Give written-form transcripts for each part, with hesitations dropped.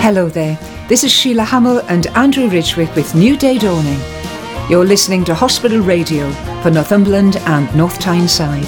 Hello there, this is Sheila Hamill and Andrew Ridgwick with New Day Dawning. You're listening to Hospital Radio for Northumberland and North Tyneside.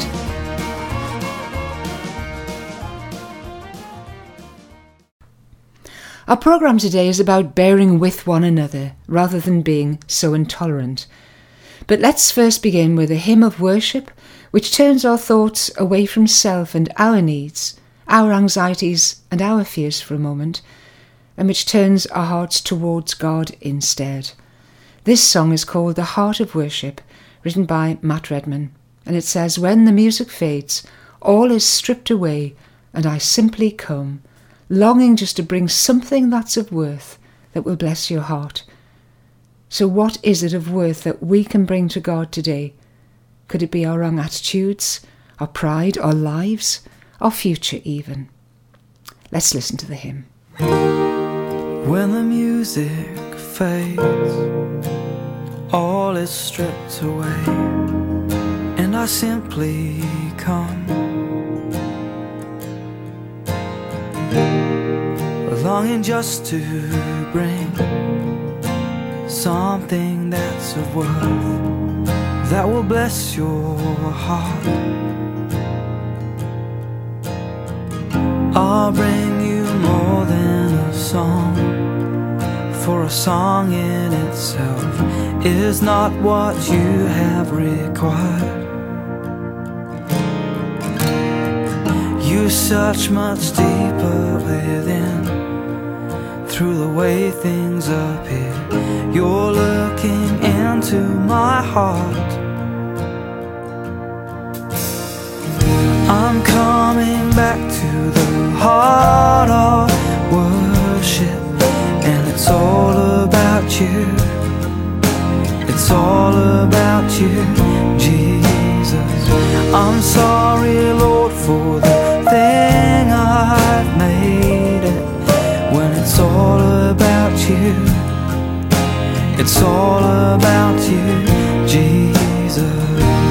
Our programme today is about bearing with one another rather than being so intolerant. But let's first begin with a hymn of worship which turns our thoughts away from self and our needs, our anxieties and our fears for a moment, and which turns our hearts towards God instead. This song is called The Heart of Worship, written by Matt Redman, and it says, "When the music fades, all is stripped away, and I simply come, longing just to bring something that's of worth that will bless your heart." So what is it of worth that we can bring to God today? Could it be our wrong attitudes, our pride, our lives, our future even? Let's listen to the hymn. When the music fades, all is stripped away, and I simply come, longing just to bring something that's of worth that will bless your heart. I'll bring you more than a song, for a song in itself is not what you have required. You search much deeper within, through the way things appear. You're looking into my heart. I'm coming back to the heart of worship, and it's all about you. It's all about you, Jesus. I'm sorry, Lord, for the thing I've made it. When it's all about you, it's all about you, Jesus.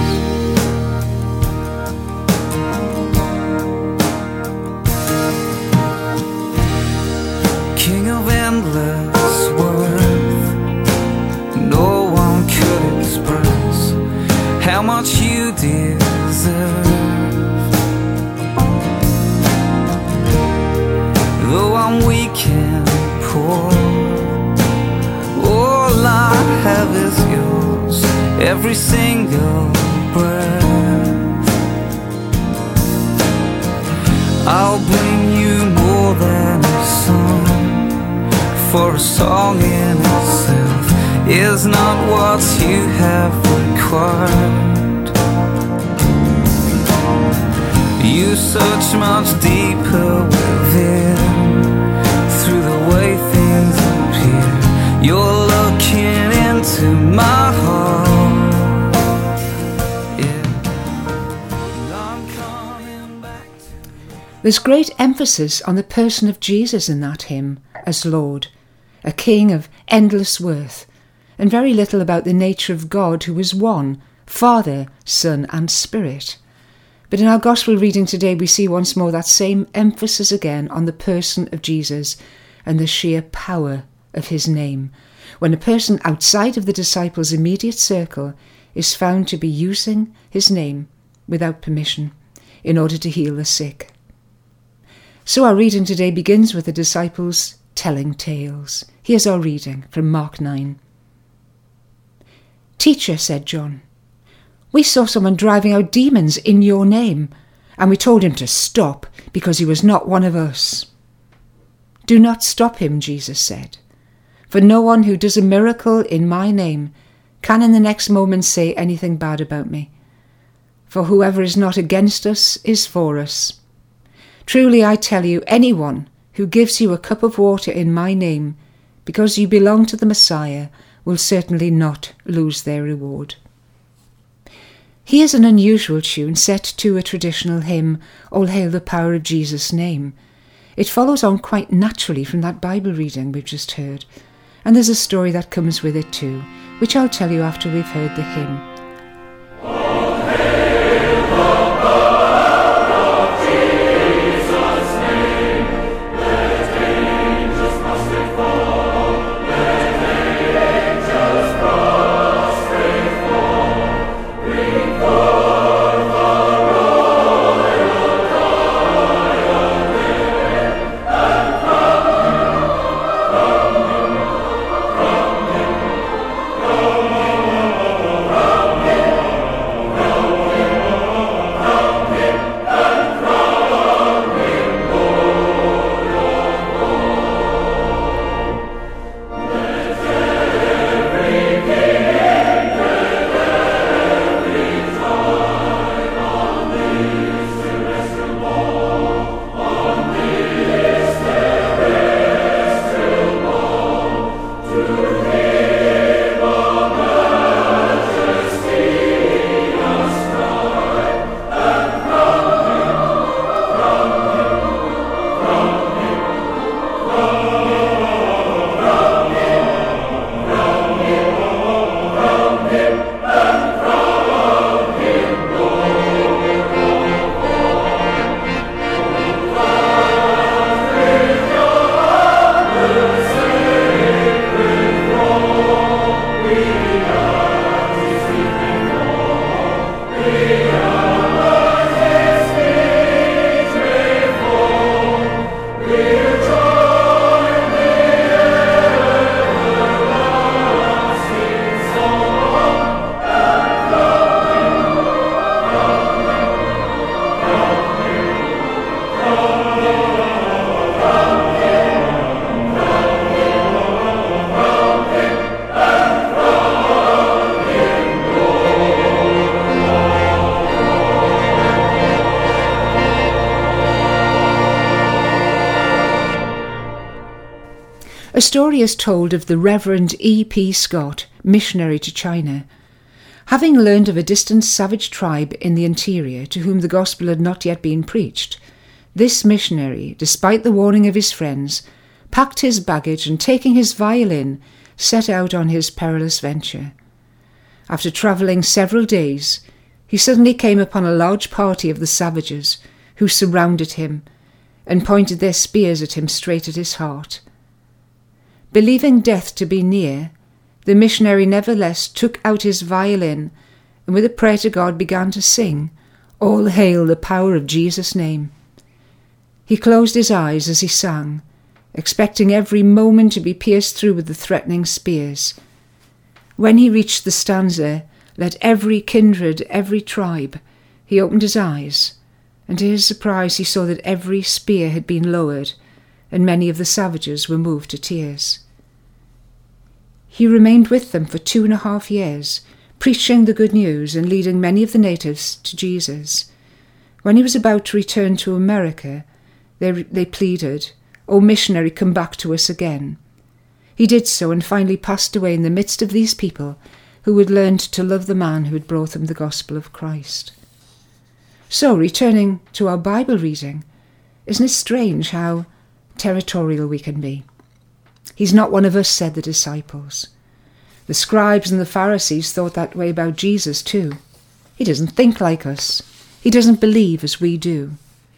King of endless worth, no one could express how much you deserve. Though I'm weak and poor, all I have is yours, every single breath. I'll bring you more than a song, for a song in itself is not what you have required. You search much deeper within, through the way things appear. You're looking into my heart. Yeah. I'm coming back to... There's great emphasis on the person of Jesus in that hymn as Lord, a King of endless worth, and very little about the nature of God, who is one, Father, Son and Spirit. But in our Gospel reading today, we see once more that same emphasis again on the person of Jesus and the sheer power of his name, when a person outside of the disciples' immediate circle is found to be using his name without permission in order to heal the sick. So our reading today begins with the disciples telling tales. Here's our reading from Mark 9. "Teacher," said John, "we saw someone driving out demons in your name, and we told him to stop because he was not one of us." "Do not stop him," Jesus said, "for no one who does a miracle in my name can in the next moment say anything bad about me. For whoever is not against us is for us. Truly I tell you, anyone who gives you a cup of water in my name, because you belong to the Messiah, will certainly not lose their reward." Here's an unusual tune set to a traditional hymn, "All Hail the Power of Jesus' Name." It follows on quite naturally from that Bible reading we've just heard, and there's a story that comes with it too, which I'll tell you after we've heard the hymn. Jesus' name, let angels A story is told of the Reverend E.P. Scott, missionary to China. Having learned of a distant savage tribe in the interior to whom the gospel had not yet been preached, this missionary, despite the warning of his friends, packed his baggage and, taking his violin, set out on his perilous venture. After travelling several days, he suddenly came upon a large party of the savages, who surrounded him and pointed their spears at him straight at his heart. Believing death to be near, the missionary nevertheless took out his violin and with a prayer to God began to sing, "All hail the power of Jesus' name." He closed his eyes as he sang, expecting every moment to be pierced through with the threatening spears. When he reached the stanza, "Let every kindred, every tribe," he opened his eyes, and to his surprise he saw that every spear had been lowered, and many of the savages were moved to tears. He remained with them for 2.5 years, preaching the good news and leading many of the natives to Jesus. When he was about to return to America, they pleaded, "O missionary, come back to us again." He did so and finally passed away in the midst of these people who had learned to love the man who had brought them the gospel of Christ. So, returning to our Bible reading, isn't it strange how territorial we can be? "He's not one of us," said the disciples. The scribes and the Pharisees thought that way about Jesus too. He doesn't think like us. He doesn't believe as we do.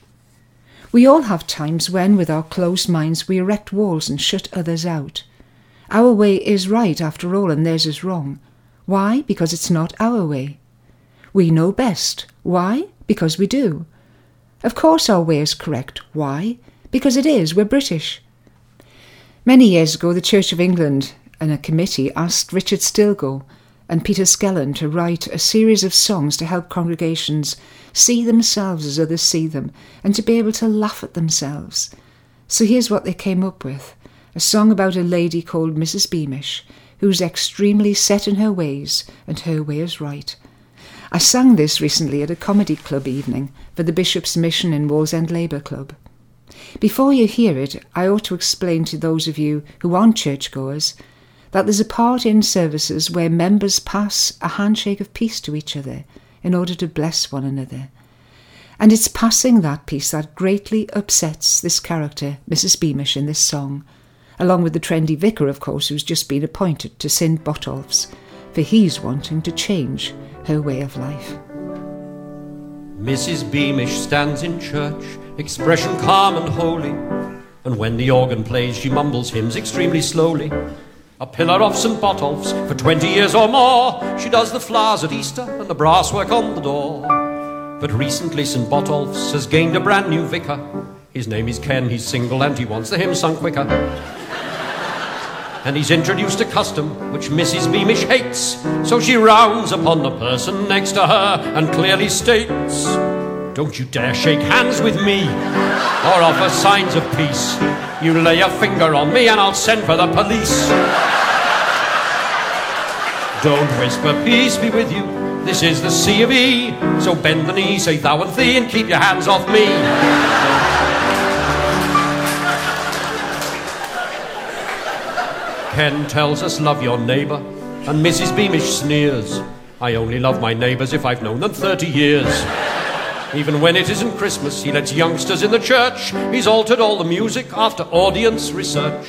We all have times when, with our closed minds, we erect walls and shut others out. Our way is right, after all, and theirs is wrong. Why? Because it's not our way. We know best. Why? Because we do. Of course our way is correct. Why? Because it is. We're British. Many years ago, the Church of England and a committee asked Richard Stilgoe and Peter Skellern to write a series of songs to help congregations see themselves as others see them and to be able to laugh at themselves. So here's what they came up with: a song about a lady called Mrs. Beamish, who's extremely set in her ways, and her way is right. I sang this recently at a comedy club evening for the Bishop's Mission in Wallsend Labour Club. Before you hear it, I ought to explain to those of you who aren't churchgoers that there's a part in services where members pass a handshake of peace to each other in order to bless one another. And it's passing that peace that greatly upsets this character, Mrs. Beamish, in this song, along with the trendy vicar, of course, who's just been appointed to St. Botolph's, for he's wanting to change her way of life. Mrs. Beamish stands in church, expression calm and holy, and when the organ plays she mumbles hymns extremely slowly. A pillar of St. Botolph's for 20 years or more, she does the flowers at Easter and the brass work on the door. But recently St. Botolph's has gained a brand new vicar. His name is Ken, he's single and he wants the hymn sung quicker. And he's introduced a custom which Mrs. Beamish hates, so she rounds upon the person next to her and clearly states, "Don't you dare shake hands with me or offer signs of peace. You lay a finger on me and I'll send for the police. Don't whisper peace be with you, this is the C of E, so bend the knee, say thou and thee, and keep your hands off me." Ken tells us love your neighbour, and Mrs. Beamish sneers, "I only love my neighbours if I've known them 30 years. Even when it isn't Christmas, he lets youngsters in the church. He's altered all the music after audience research.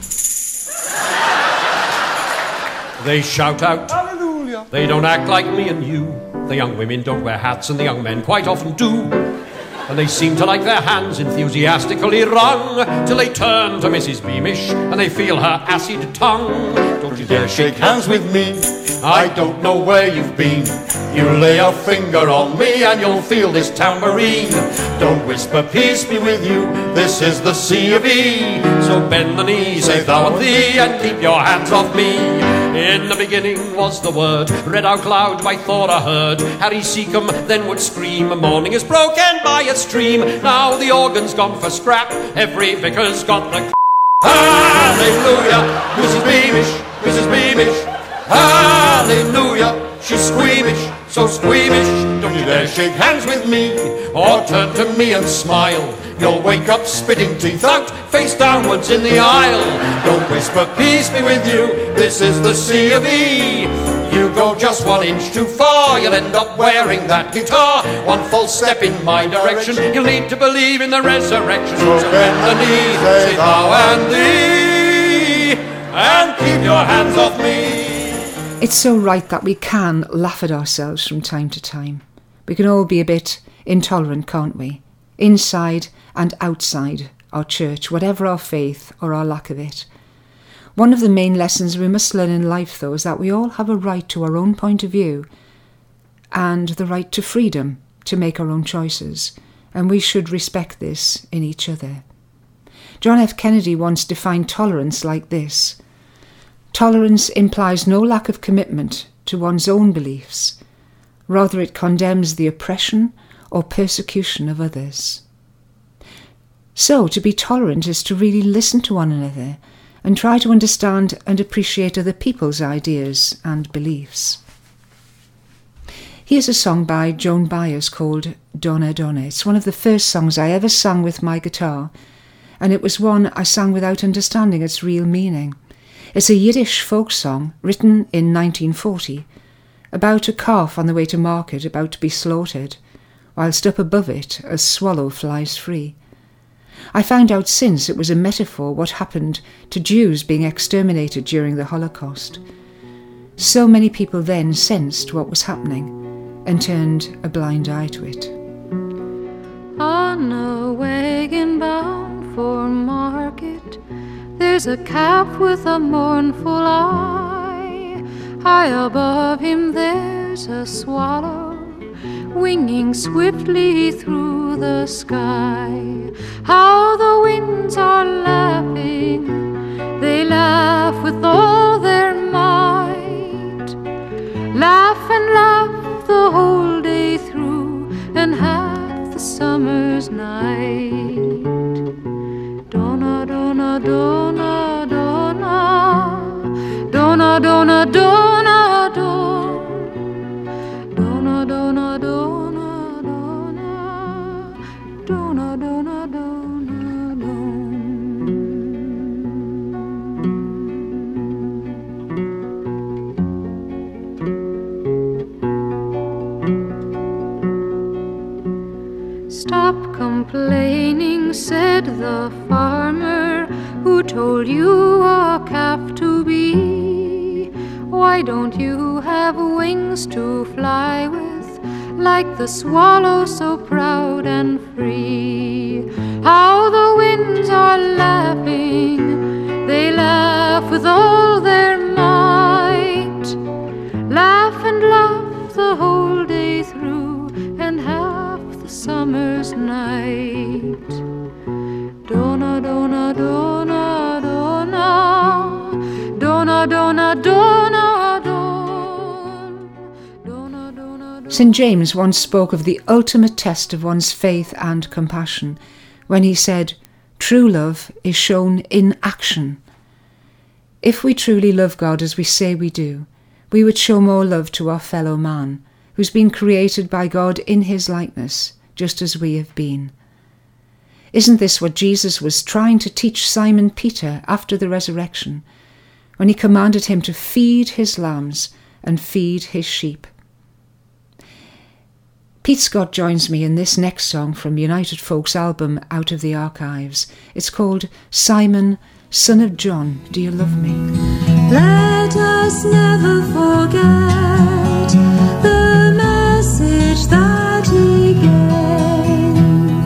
They shout out, "Hallelujah!" They don't act like me and you. The young women don't wear hats and the young men quite often do. and they seem to like their hands enthusiastically wrung, till they turn to Mrs. Beamish and they feel her acid tongue. Don't you dare shake hands with me, I don't know where you've been. You lay a finger on me and you'll feel this tambourine. Don't whisper peace be with you, this is the C of E. So bend the knee, say thou and thee, and keep your hands off me. In the beginning was the word, read out loud by Thora Heard. Harry Seacombe then would scream, morning is broken by a stream. Now the organ's gone for scrap, every vicar's got the Hallelujah, Mrs. Beamish, Mrs. Beamish. Hallelujah, she's squeamish, so squeamish. Don't you dare shake hands with me, or turn to me and smile. You'll wake up spitting teeth out, face downwards in the aisle. Don't whisper peace be with you, this is the C of E. You go just 1 inch too far, you'll end up wearing that guitar. One false step in my direction, you'll need to believe in the resurrection. So bend the knee, say thou and thee, and keep your hands off me. It's so right that we can laugh at ourselves from time to time. We can all be a bit intolerant, can't we? Inside and outside our church, whatever our faith or our lack of it. One of the main lessons we must learn in life, though, is that we all have a right to our own point of view and the right to freedom to make our own choices, and we should respect this in each other. John F. Kennedy once defined tolerance like this: tolerance implies no lack of commitment to one's own beliefs. Rather, it condemns the oppression or persecution of others. So, to be tolerant is to really listen to one another and try to understand and appreciate other people's ideas and beliefs. Here's a song by Joan Baez called Donna Donna. It's one of the first songs I ever sang with my guitar, and it was one I sang without understanding its real meaning. It's a Yiddish folk song written in 1940 about a calf on the way to market about to be slaughtered, whilst up above it a swallow flies free. I found out since it was a metaphor what happened to Jews being exterminated during the Holocaust. So many people then sensed what was happening and turned a blind eye to it. On a wagon bound for market, there's a calf with a mournful eye. High above him there's a swallow winging swiftly through the sky. How the winds are laughing, they laugh with all their might. Laugh and laugh the whole day through and half the summer's night. Donna, donna, donna, donna, donna, donna, donna, donna. Donna, donna, donna, donna, donna, donna, donna, donna. Stop complaining, said the farmer who told you a calf to be. Why don't you have wings to fly with, like the swallow so proud and free? How the winds are laughing, they laugh with all their might. Laugh and laugh the whole day through and half the summer's night. Donna, donna, donna, donna, donna, donna, donna. St. James once spoke of the ultimate test of one's faith and compassion when he said, "True love is shown in action." If we truly love God as we say we do, we would show more love to our fellow man, who's been created by God in his likeness, just as we have been. Isn't this what Jesus was trying to teach Simon Peter after the resurrection, when he commanded him to feed his lambs and feed his sheep? Pete Scott joins me in this next song from United Folk's album Out of the Archives. It's called Simon, Son of John, Do You Love Me? Let us never forget the message that he gave.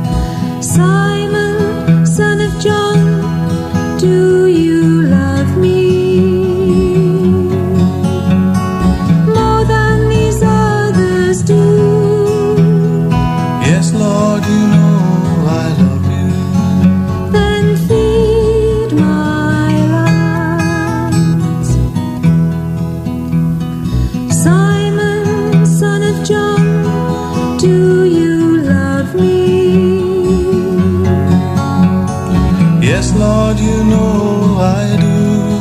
Yes, Lord, you know I do.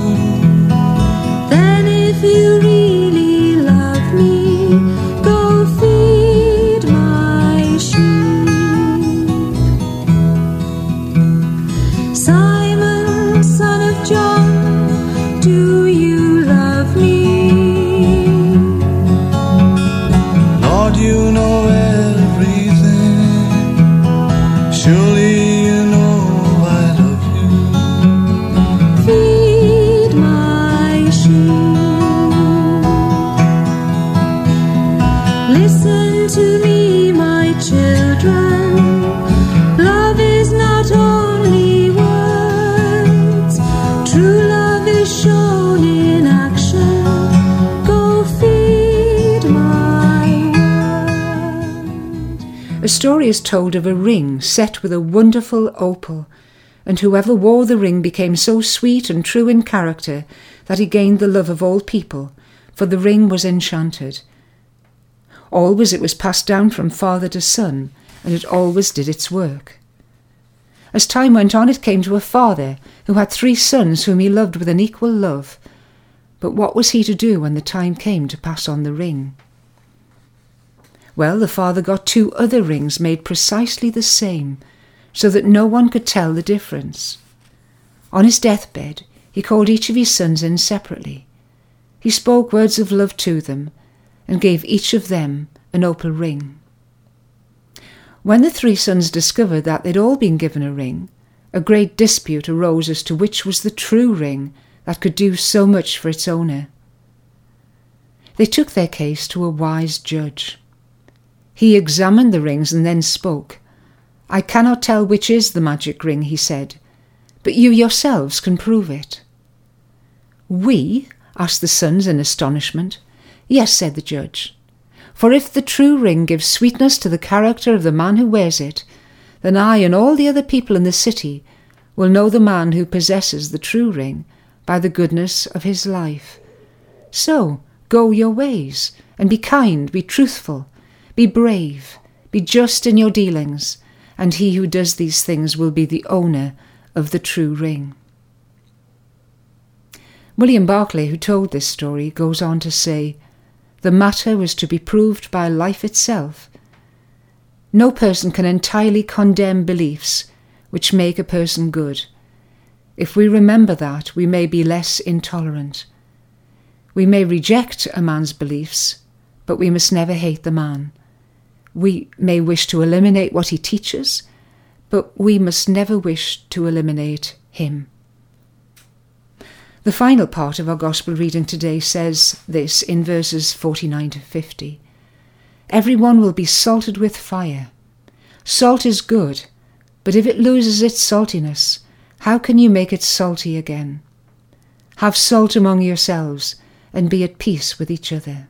Then if you really love me, go feed my sheep. Simon, son of John, do you love me? Lord, you know everything. Surely you know I love you. Feed my sheep. Listen to me, my children. Love is not only words. True love is shown in action. Go feed my word. A story is told of a ring set with a wonderful opal, and whoever wore the ring became so sweet and true in character that he gained the love of all people, for the ring was enchanted. Always it was passed down from father to son, and it always did its work. As time went on, it came to a father who had 3 sons whom he loved with an equal love. But what was he to do when the time came to pass on the ring? Well, the father got 2 other rings made precisely the same, so that no one could tell the difference. On his deathbed, he called each of his sons in separately. He spoke words of love to them, and gave each of them an opal ring. When the 3 sons discovered that they'd all been given a ring, a great dispute arose as to which was the true ring that could do so much for its owner. They took their case to a wise judge. He examined the rings and then spoke. "I cannot tell which is the magic ring," he said, "but you yourselves can prove it." "We?" asked the sons in astonishment. "Yes," said the judge, "for if the true ring gives sweetness to the character of the man who wears it, then I and all the other people in the city will know the man who possesses the true ring by the goodness of his life. So go your ways, and be kind, be truthful, be brave, be just in your dealings, and he who does these things will be the owner of the true ring." William Barclay, who told this story, goes on to say, "The matter was to be proved by life itself. No person can entirely condemn beliefs which make a person good. If we remember that, we may be less intolerant. We may reject a man's beliefs, but we must never hate the man. We may wish to eliminate what he teaches, but we must never wish to eliminate him." The final part of our Gospel reading today says this in verses 49 to 50. "Everyone will be salted with fire. Salt is good, but if it loses its saltiness, how can you make it salty again? Have salt among yourselves and be at peace with each other."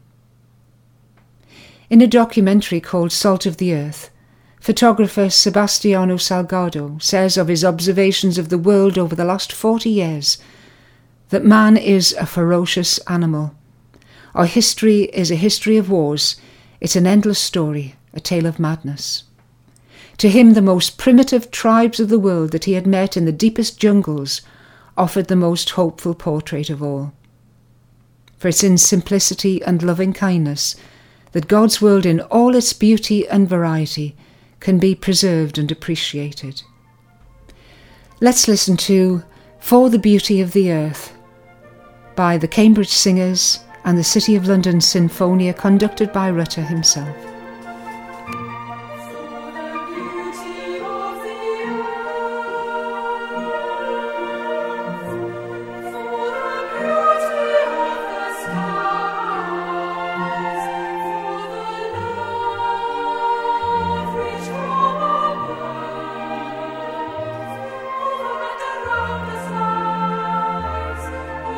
In a documentary called Salt of the Earth, photographer Sebastiano Salgado says of his observations of the world over the last 40 years that man is a ferocious animal. Our history is a history of wars. It's an endless story, a tale of madness. To him, the most primitive tribes of the world that he had met in the deepest jungles offered the most hopeful portrait of all. For it's in simplicity and loving kindness that God's world in all its beauty and variety can be preserved and appreciated. Let's listen to For the Beauty of the Earth by the Cambridge Singers and the City of London Sinfonia, conducted by Rutter himself.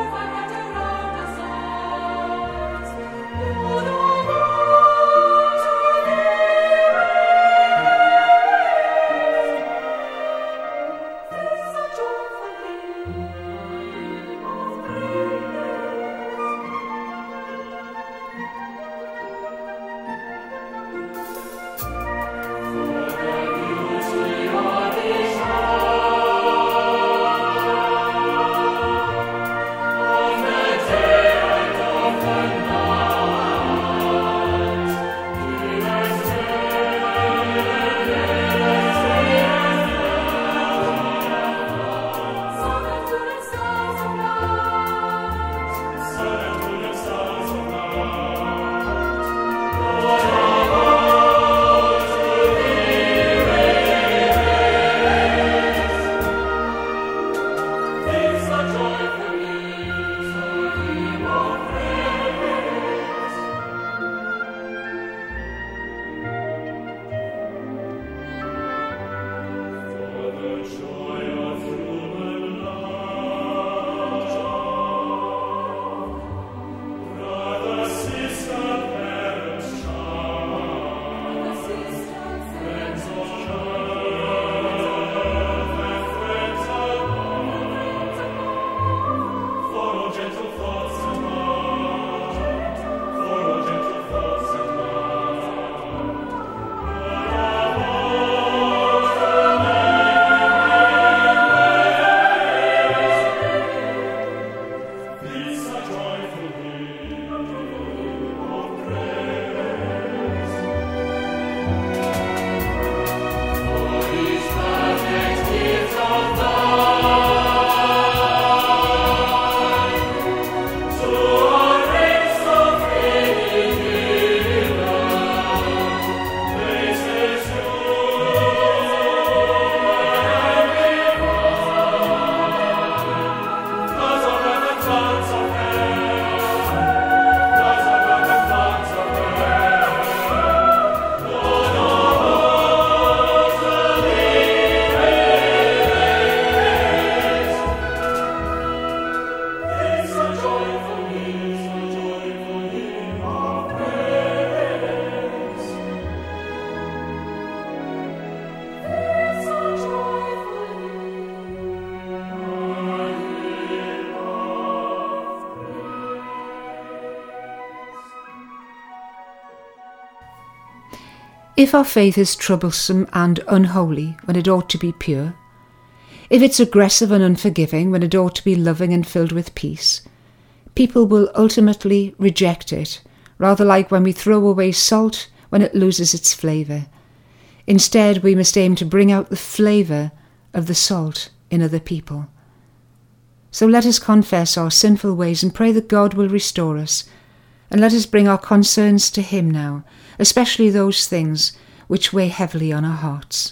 Oh, If our faith is troublesome and unholy when it ought to be pure, if it's aggressive and unforgiving when it ought to be loving and filled with peace, people will ultimately reject it, rather like when we throw away salt when it loses its flavour. Instead, we must aim to bring out the flavour of the salt in other people. So let us confess our sinful ways and pray that God will restore us, and let us bring our concerns to him now, especially those things which weigh heavily on our hearts.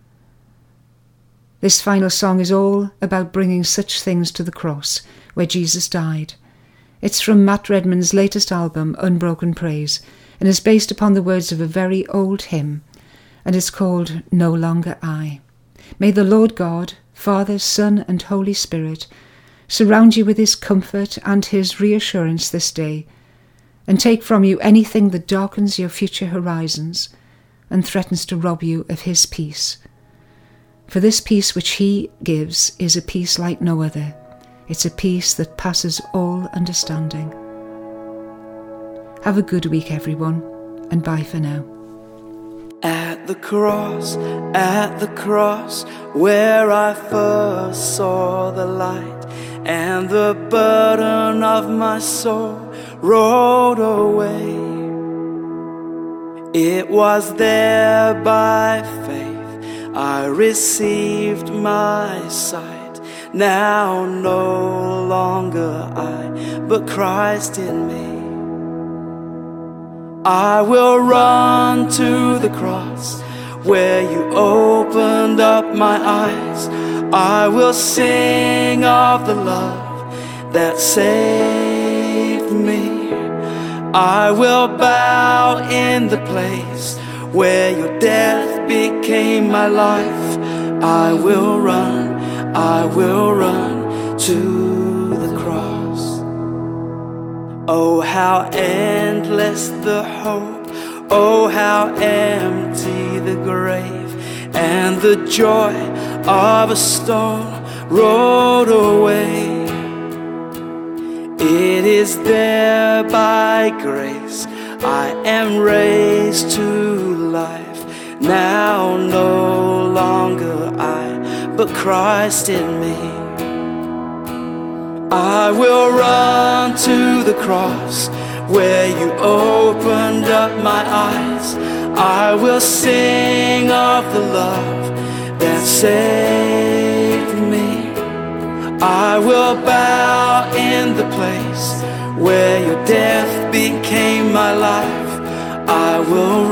This final song is all about bringing such things to the cross where Jesus died. It's from Matt Redman's latest album, Unbroken Praise, and is based upon the words of a very old hymn, and it's called No Longer I. May the Lord God, Father, Son, and Holy Spirit surround you with his comfort and his reassurance this day, and take from you anything that darkens your future horizons and threatens to rob you of his peace. For this peace which he gives is a peace like no other. It's a peace that passes all understanding. Have a good week, everyone, and bye for now. At the cross, where I first saw the light, and the burden of my soul rolled away. It was there by faith I received my sight. Now no longer I, but Christ in me. I will run to the cross where you opened up my eyes. I will sing of the love that saved me. I will bow in the place where your death became my life. I will run to the cross. Oh, how endless the hope, oh, how empty the grave, and the joy of a stone rolled away. It is there by grace I am raised to life. Now no longer I, but Christ in me. I will run to the cross where you opened up my eyes. I will sing of the love that saved me. I will bow in the place where your death became my life. I will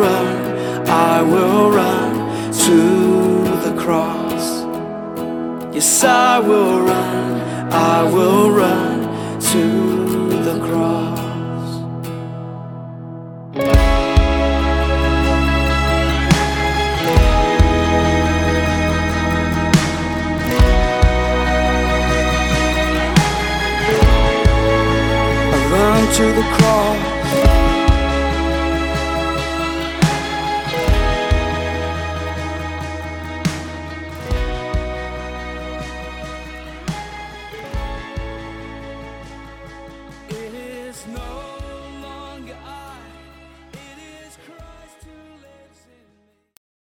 run to the cross. Yes, I will run to the cross. I run to the cross.